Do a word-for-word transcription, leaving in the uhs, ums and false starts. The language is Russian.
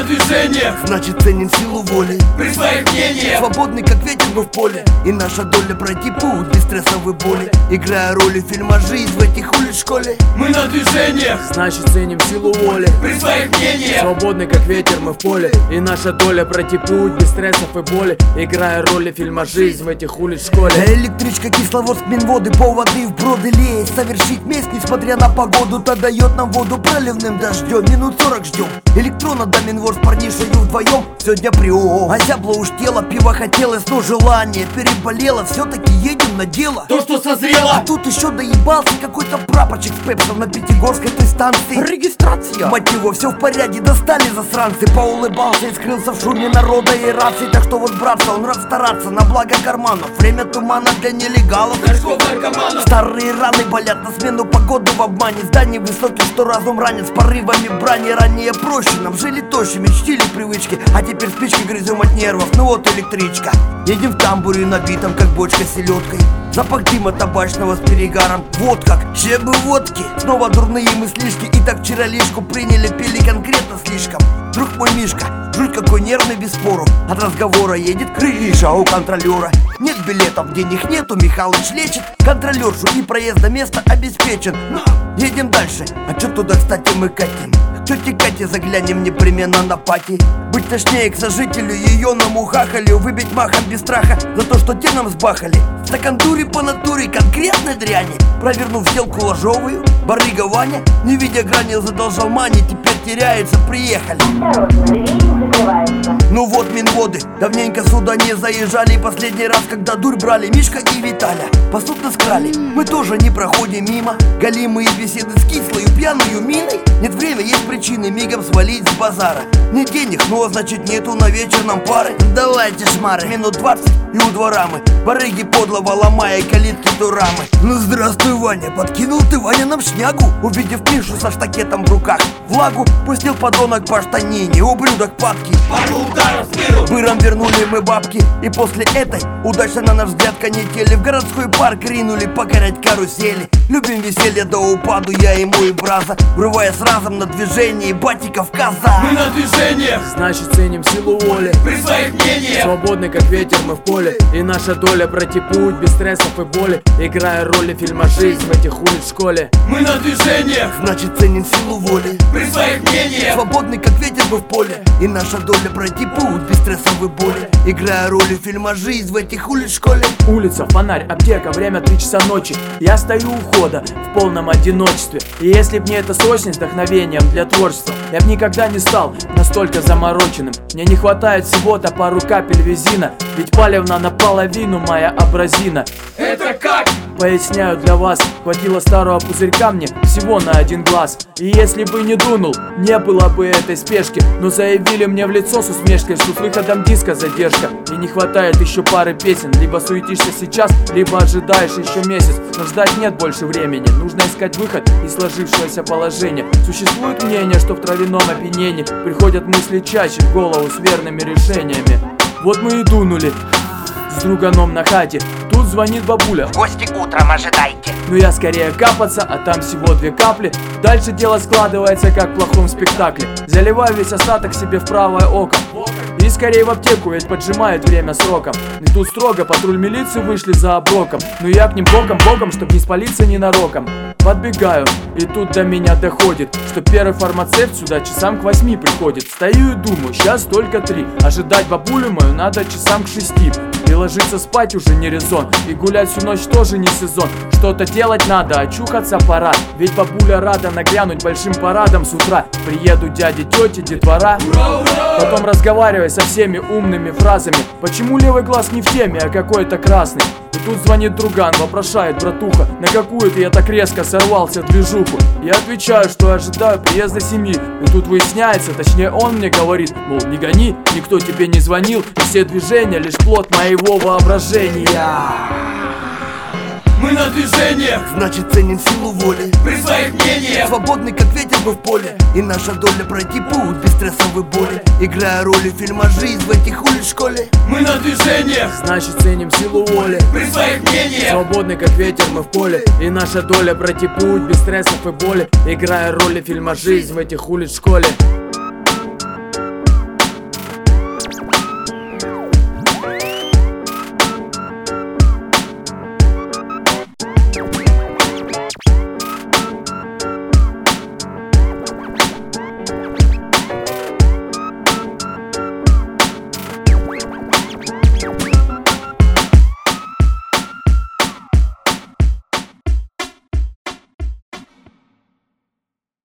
движениях, значит ценим силу воли. При своих мнениях, свободный как ветер мы в поле. И наша доля пройти путь без стрессовой боли. Играя роли фильма «Жизнь» в этих улиц школе. Мы на движениях, значит ценим силу воли. При своих мнениях, свободный как ветер мы в поле. И наша доля пройти путь без стрессов и боли. Играя роли фильма «Жизнь» в этих улиц школе. Электричка, Кисловодск, Минводы, по воды в броды лезть. Совершить месть, несмотря на погоду, то дает нам воду проливным дождем. Минут сорок ждем. Электрона до Минворс парнишею вдвоем. Сегодня приом, а зябло уж тело. Пиво хотелось, но желание переболело. Все-таки едем на дело, то, что созрело. А тут еще доебался какой-то прапорчик с пепсом на Пятигорской той станции. Регистрация, мать его, все в порядке, достали засранцы. Поулыбался и скрылся в шуме народа и рации. Так что вот, братца, он рад стараться на благо карманов. Время тумана для нелегалов, наркоманов. Старые раны болят на смену погоды в обмане. Зданий высоких, что разум ранен с порывами брани. Ранее проще, нам жили тощими, чтили привычки. А теперь спички грызем от нервов, ну вот электричка. Едем в тамбуре набитом, как бочка с селедкой. Запах дыма табачного с перегаром. Вот как, ще бы водки. Снова дурные мыслишки. И так вчера лишку приняли, пили конкретно слишком. Друг мой Мишка, жуть какой нервный, без спору. От разговора едет крыша у контролера. Нет билетов, денег нету, Михалыч лечит контролершу и проезд до места обеспечен. Но едем дальше, а чё туда, кстати, мы катим? К тете Кате заглянем непременно на пати. Быть точнее к сожителю, ее нам ухахалю. Выбить махом без страха за то, что те нам сбахали. Стакан дури по натуре конкретной дряни. Провернув сделку ложовую, барыга Ваня, не видя грани, задолжал мани. Теперь теряется, приехали. Ну вот Минводы, давненько сюда не заезжали. Последний раз, когда дурь брали Мишка и Виталя. Посудно скрали, мы тоже не проходим мимо. Галимые беседы с кислою пьяную миной. Нет время, есть причины мигом свалить с базара. Нет денег, но значит нету на вечер нам пары. Давайте шмары, минут двадцать и у двора мы. Барыги подлого ломая калитки дурамы. Ну здравствуй, Ваня, подкинул ты, Ваня, нам шнягу. Увидев Мишу со штакетом в руках, влагу пустил подонок по штанине. Ублюдок падки, пару ударов в спину. Быром вернули мы бабки. И после этой удачно, на наш взгляд, канители в городской парк ринули покорять карусели. Любим веселье до упаду, я ему и браза, врываясь разом на движении бати Кавказа. Мы на движениях, значит ценим силу воли. При своих мнениях, свободный как ветер мы в поле. И наша доля пройти путь без стрессов и боли. Играя роли фильма «Жизнь» в этих улиц школе. Мы на движениях, значит ценим силу воли. При своих мнениях, свободный как ветер мы в поле. И наша доля пройти путь без стрессовой боли. Играя роли фильма «Жизнь» в этих улиц школе. Улица, фонарь, аптека, время три часа ночи. Я стою у входа в полном одиночестве. И если б не эта срочность вдохновением для творчества, я б никогда не стал настолько замороченным. Мне не хватает всего-то пару капель визина, ведь палевна наполовину моя абразина. Это как? Поясняю для вас, хватило старого пузырька мне всего на один глаз. И если бы не дунул, не было бы этой спешки. Но заявили мне в лицо с усмешкой, что с выходом диска задержка. И не хватает еще пары песен. Либо суетишься сейчас, либо ожидаешь еще месяц. Но ждать нет больше времени, нужно искать выход из сложившегося положения. Существует мнение, что в травяном опьянении приходят мысли чаще в голову с верными решениями. Вот мы и дунули с друганом на хате. Тут звонит бабуля: гости утром ожидайте. Ну я скорее капаться, а там всего две капли. Дальше дело складывается как в плохом спектакле. Заливаю весь остаток себе в правое око и скорее в аптеку, ведь поджимает время сроком. И тут строго патруль милиции вышли за оброком. Но я к ним боком-боком, чтоб не спалиться ненароком. Подбегаю, и тут до меня доходит, что первый фармацевт сюда часам к восьми приходит. Стою и думаю, сейчас только три. Ожидать бабулю мою надо часам к шести. И ложиться спать уже не резон, и гулять всю ночь тоже не сезон. Что-то делать надо, очухаться пора, ведь бабуля рада нагрянуть большим парадом с утра. Приедут дяди, тети, детвора, потом разговаривай со всеми умными фразами. Почему левый глаз не в теме, а какой-то красный? И тут звонит друган, вопрошает: братуха, на какую ты я так резко сорвался движуху? Я отвечаю, что ожидаю приезда семьи. И тут выясняется, точнее он мне говорит, мол, не гони, никто тебе не звонил, и все движения лишь плод моего воображения. Мы на движениях, значит ценим силу воли. При своих мнениях, свободный как ветер мы в поле. И наша доля пройти путь без стрессовой боли. Играя роли фильма «Жизнь» в этих улиц школе. Мы на движениях, значит ценим силу воли. При своих мнениях, свободный как ветер мы в поле. И наша доля пройти путь без стрессов и боли. Играя роли фильма «Жизнь» в этих улиц школе.